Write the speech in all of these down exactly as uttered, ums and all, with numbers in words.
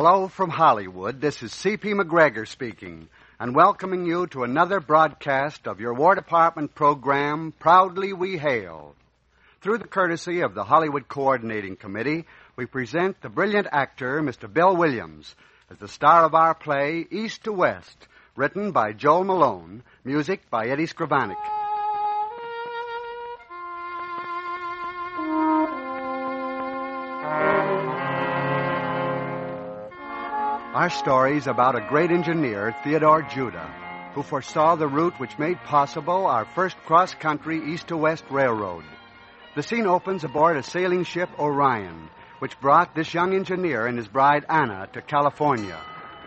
Hello from Hollywood. This is C P McGregor speaking, and welcoming you to another broadcast of your War Department program, Proudly We Hail. Through the courtesy of the Hollywood Coordinating Committee, we present the brilliant actor, Mister Bill Williams, as the star of our play, East to West, written by Joel Malone, music by Eddie Scribanic. Our story is about a great engineer, Theodore Judah, who foresaw the route which made possible our first cross-country east-to-west railroad. The scene opens aboard a sailing ship, Orion, which brought this young engineer and his bride, Anna, to California.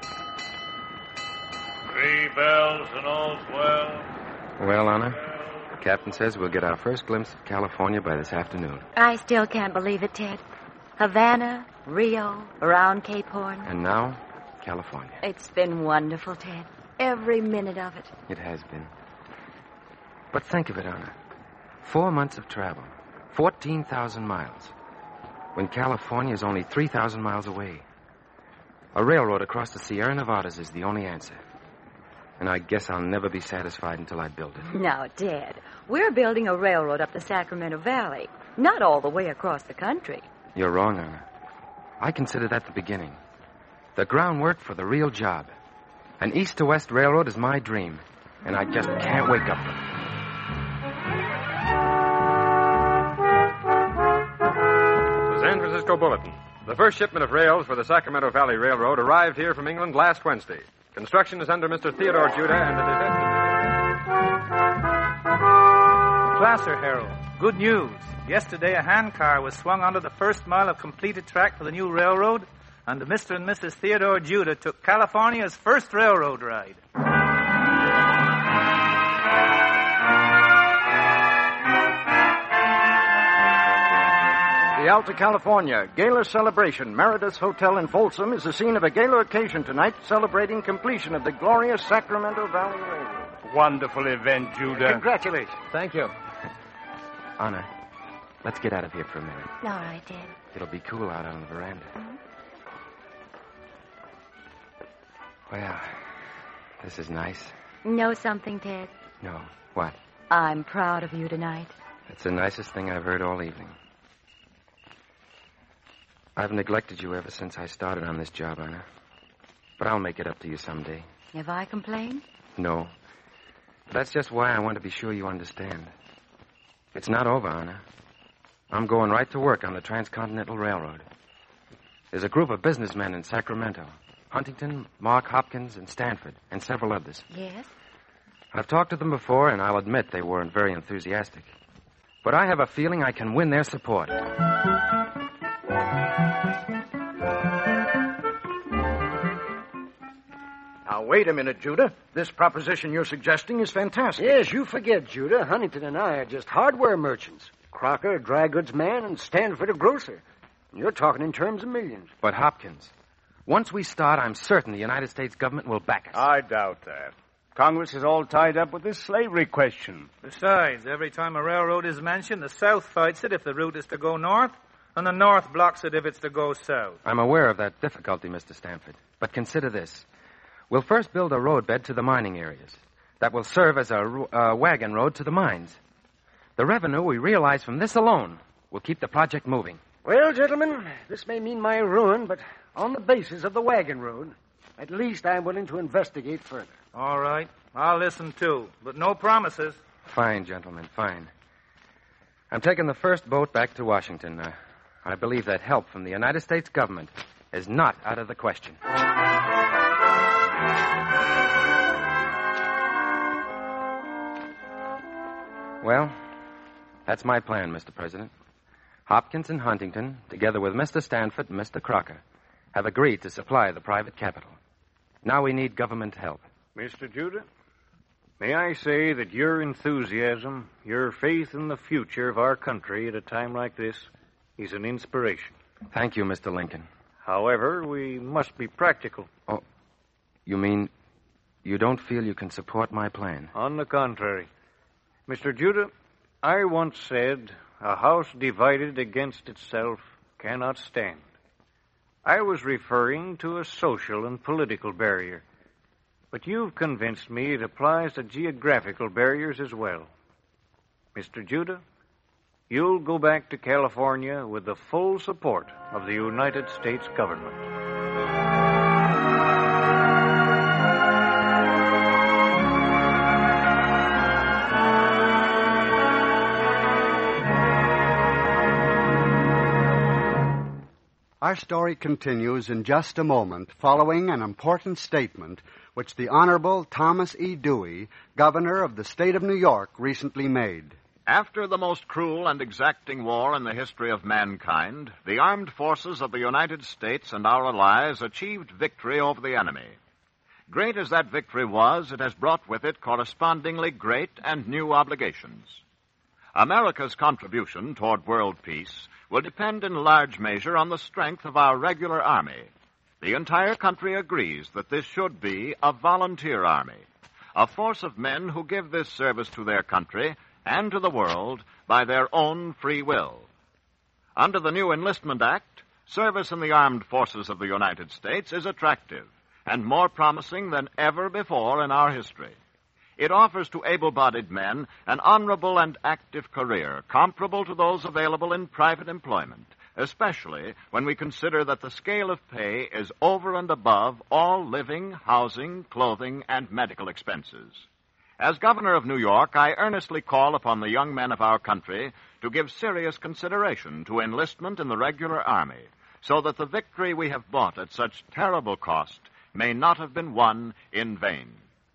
Three bells and all's well. Well, Anna, the captain says we'll get our first glimpse of California by this afternoon. I still can't believe it, Ted. Havana, Rio, around Cape Horn. And now, California. It's been wonderful, Ted. Every minute of it. It has been. But think of it, Anna. Four months of travel. fourteen thousand miles. When California is only three thousand miles away. A railroad across the Sierra Nevadas is the only answer. And I guess I'll never be satisfied until I build it. Now, Ted, we're building a railroad up the Sacramento Valley. Not all the way across the country. You're wrong, Anna. I consider that the beginning. The groundwork for the real job. An east-to-west railroad is my dream, and I just can't wake up from it. The San Francisco Bulletin. The first shipment of rails for the Sacramento Valley Railroad arrived here from England last Wednesday. Construction is under Mister Theodore Judah, and it is... Placer Herald. Good news. Yesterday, a handcar was swung onto the first mile of completed track for the new railroad, and Mister and Missus Theodore Judah took California's first railroad ride. The Alta California Gala Celebration, Meredith's Hotel in Folsom, is the scene of a gala occasion tonight celebrating completion of the glorious Sacramento Valley Railroad. Wonderful event, Judah. Congratulations. Thank you. Anna, let's get out of here for a minute. All right, Ted. It'll be cool out on the veranda. Mm-hmm. Well, this is nice. Know something, Ted? No. What? I'm proud of you tonight. It's the nicest thing I've heard all evening. I've neglected you ever since I started on this job, Anna. But I'll make it up to you someday. Have I complained? No. But that's just why I want to be sure you understand. It's not over, Anna. I'm going right to work on the Transcontinental Railroad. There's a group of businessmen in Sacramento. Huntington, Mark Hopkins, and Stanford, and several others. Yes? I've talked to them before, and I'll admit they weren't very enthusiastic. But I have a feeling I can win their support. Now, wait a minute, Judah. This proposition you're suggesting is fantastic. Yes, you forget, Judah. Huntington and I are just hardware merchants. Crocker, a dry goods man, and Stanford, a grocer. And you're talking in terms of millions. But Hopkins, once we start, I'm certain the United States government will back us. I doubt that. Congress is all tied up with this slavery question. Besides, every time a railroad is mentioned, the South fights it if the route is to go north, and the North blocks it if it's to go south. I'm aware of that difficulty, Mister Stanford. But consider this. We'll first build a roadbed to the mining areas. That will serve as a, a wagon road to the mines. The revenue we realize from this alone will keep the project moving. Well, gentlemen, this may mean my ruin, but on the basis of the wagon road, at least I'm willing to investigate further. All right. I'll listen, too. But no promises. Fine, gentlemen, fine. I'm taking the first boat back to Washington. Uh, I believe that help from the United States government is not out of the question. Well, that's my plan, Mister President. Hopkins and Huntington, together with Mister Stanford and Mister Crocker, have agreed to supply the private capital. Now we need government help. Mister Judah, may I say that your enthusiasm, your faith in the future of our country at a time like this is an inspiration. Thank you, Mister Lincoln. However, we must be practical. Oh, you mean you don't feel you can support my plan? On the contrary. Mister Judah, I once said, a house divided against itself cannot stand. I was referring to a social and political barrier. But you've convinced me it applies to geographical barriers as well. Mister Judah, you'll go back to California with the full support of the United States government. Our story continues in just a moment, following an important statement which the Honorable Thomas E. Dewey, Governor of the State of New York, recently made. After the most cruel and exacting war in the history of mankind, the armed forces of the United States and our allies achieved victory over the enemy. Great as that victory was, it has brought with it correspondingly great and new obligations. America's contribution toward world peace will depend in large measure on the strength of our regular army. The entire country agrees that this should be a volunteer army, a force of men who give this service to their country and to the world by their own free will. Under the new Enlistment Act, service in the armed forces of the United States is attractive and more promising than ever before in our history. It offers to able-bodied men an honorable and active career comparable to those available in private employment, especially when we consider that the scale of pay is over and above all living, housing, clothing, and medical expenses. As Governor of New York, I earnestly call upon the young men of our country to give serious consideration to enlistment in the regular army, so that the victory we have bought at such terrible cost may not have been won in vain.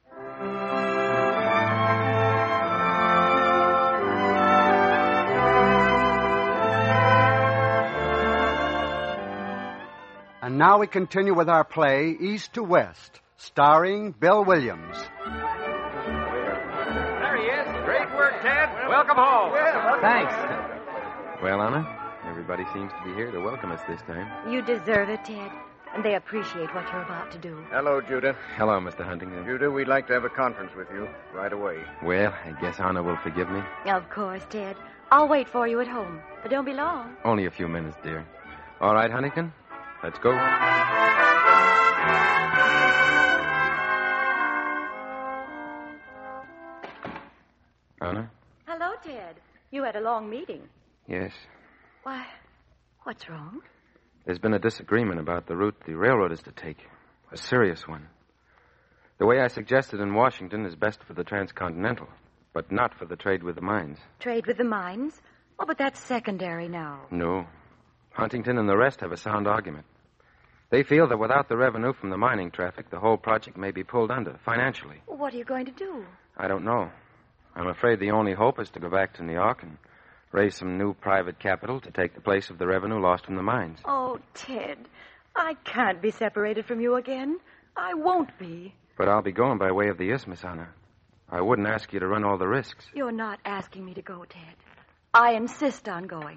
And now we continue with our play, East to West, starring Bill Williams. There he is. Great work, Ted. Welcome home. Thanks. Well, Anna, everybody seems to be here to welcome us this time. You deserve it, Ted. And they appreciate what you're about to do. Hello, Judah. Hello, Mister Huntington. Judah, we'd like to have a conference with you right away. Well, I guess Anna will forgive me. Of course, Ted. I'll wait for you at home. But don't be long. Only a few minutes, dear. All right, Huntington, let's go. Anna? Hello, Ted. You had a long meeting. Yes. Why, what's wrong? There's been a disagreement about the route the railroad is to take. A serious one. The way I suggested in Washington is best for the transcontinental, but not for the trade with the mines. Trade with the mines? Oh, but that's secondary now. No. Huntington and the rest have a sound argument. They feel that without the revenue from the mining traffic, the whole project may be pulled under, financially. Well, what are you going to do? I don't know. I'm afraid the only hope is to go back to New York and raise some new private capital to take the place of the revenue lost from the mines. Oh, Ted, I can't be separated from you again. I won't be. But I'll be going by way of the Isthmus, Anna. I wouldn't ask you to run all the risks. You're not asking me to go, Ted. I insist on going.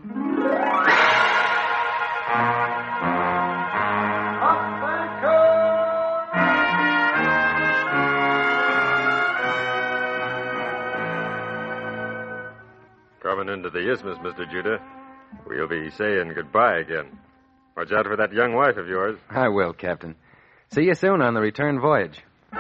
Coming into the Isthmus, Mister Judah. We'll be saying goodbye again. Watch out for that young wife of yours. I will, Captain. See you soon on the return voyage.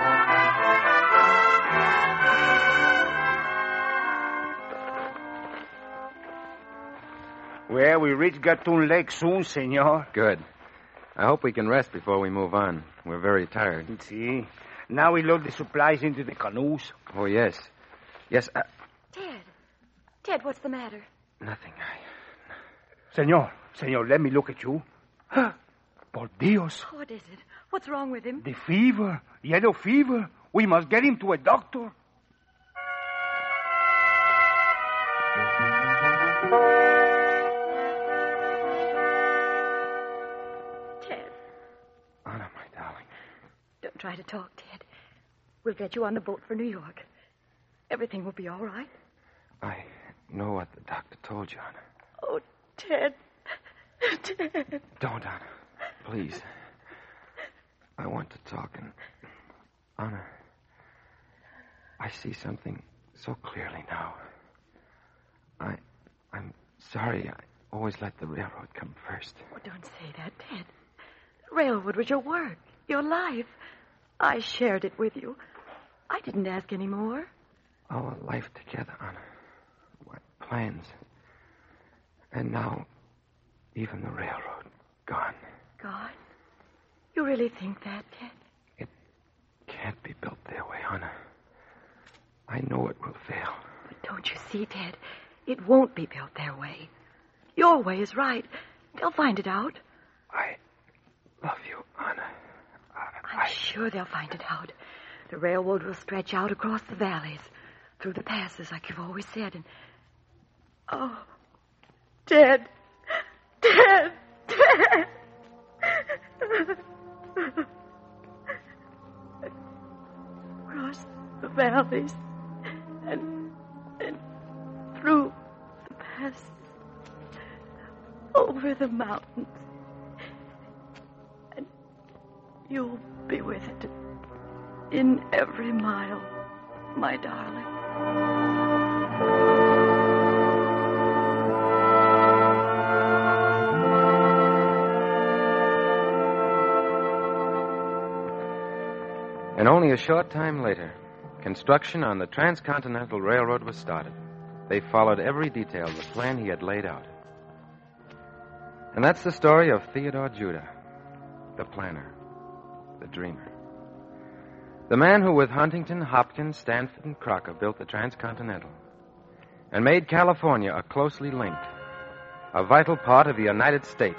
Well, we reach Gatun Lake soon, senor. Good. I hope we can rest before we move on. We're very tired. See? Now we load the supplies into the canoes. Oh, yes. Yes, uh... Ted. Ted, what's the matter? Nothing. I... Senor, senor, let me look at you. Por Dios. What is it? What's wrong with him? The fever. Yellow fever. We must get him to a doctor. Ted. Anna, my darling. Don't try to talk, Ted. We'll get you on the boat for New York. Everything will be all right. I know what the doctor told you, Anna. Oh, Ted. Ted. Don't, Anna. Please. I want to talk and... Anna, I see something so clearly now. I... I'm sorry I always let the railroad come first. Oh, don't say that, Ted. The railroad was your work, your life. I shared it with you. I didn't ask any more. Our life together, Anna. What plans. And now, even the railroad, gone. Gone? You really think that, Ted? It can't be built their way, Anna. I know it will fail. But don't you see, Ted? It won't be built their way. Your way is right. They'll find it out. I love you, Anna. I, I'm I... sure they'll find it out. The railroad will stretch out across the valleys, through the passes, like you've always said, and... Oh, Ted! Ted! Ted! Across the valleys and, and through the passes, over the mountains. And you'll be with it in every mile, my darling. And only a short time later, construction on the Transcontinental Railroad was started. They followed every detail of the plan he had laid out. And that's the story of Theodore Judah, the planner, the dreamer. The man who, with Huntington, Hopkins, Stanford, and Crocker, built the Transcontinental and made California a closely linked, a vital part of the United States.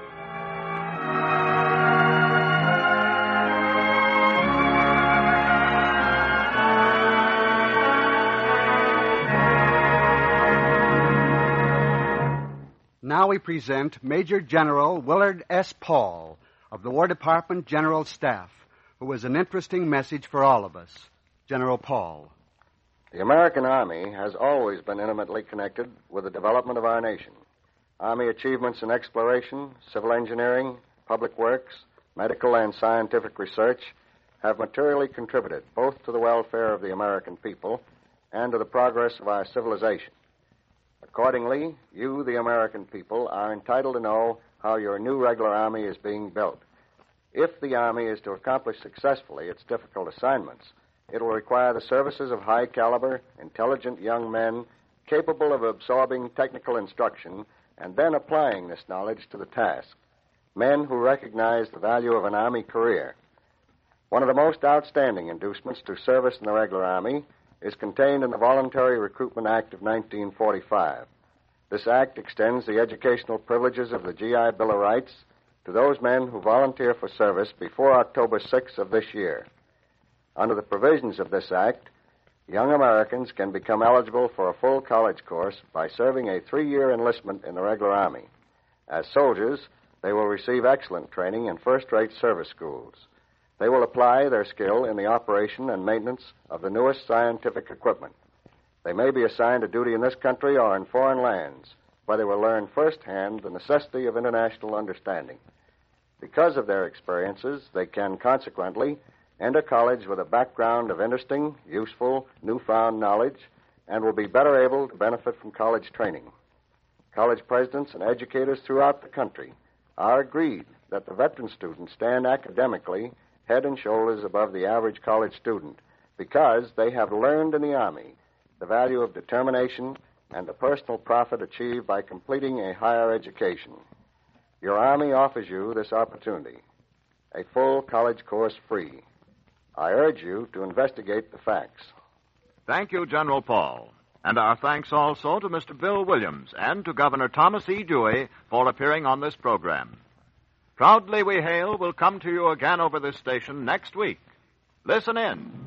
Now we present Major General Willard S. Paul of the War Department General Staff, who has an interesting message for all of us. General Paul. The American Army has always been intimately connected with the development of our nation. Army achievements in exploration, civil engineering, public works, medical and scientific research have materially contributed both to the welfare of the American people and to the progress of our civilization. Accordingly, you, the American people, are entitled to know how your new regular Army is being built. If the Army is to accomplish successfully its difficult assignments, it will require the services of high-caliber, intelligent young men capable of absorbing technical instruction and then applying this knowledge to the task. Men who recognize the value of an Army career. One of the most outstanding inducements to service in the regular Army is contained in the Voluntary Recruitment Act of nineteen forty-five. This act extends the educational privileges of the G I Bill of Rights to those men who volunteer for service before October sixth of this year. Under the provisions of this act, young Americans can become eligible for a full college course by serving a three-year enlistment in the regular Army. As soldiers, they will receive excellent training in first-rate service schools. They will apply their skill in the operation and maintenance of the newest scientific equipment. They may be assigned to duty in this country or in foreign lands, where they will learn firsthand the necessity of international understanding. Because of their experiences, they can consequently enter college with a background of interesting, useful, newfound knowledge, and will be better able to benefit from college training. College presidents and educators throughout the country are agreed that the veteran students stand academically head and shoulders above the average college student because they have learned in the Army the value of determination and the personal profit achieved by completing a higher education. Your Army offers you this opportunity, a full college course free. I urge you to investigate the facts. Thank you, General Paul. And our thanks also to Mister Bill Williams and to Governor Thomas E. Dewey for appearing on this program. Proudly We Hail will come to you again over this station next week. Listen in.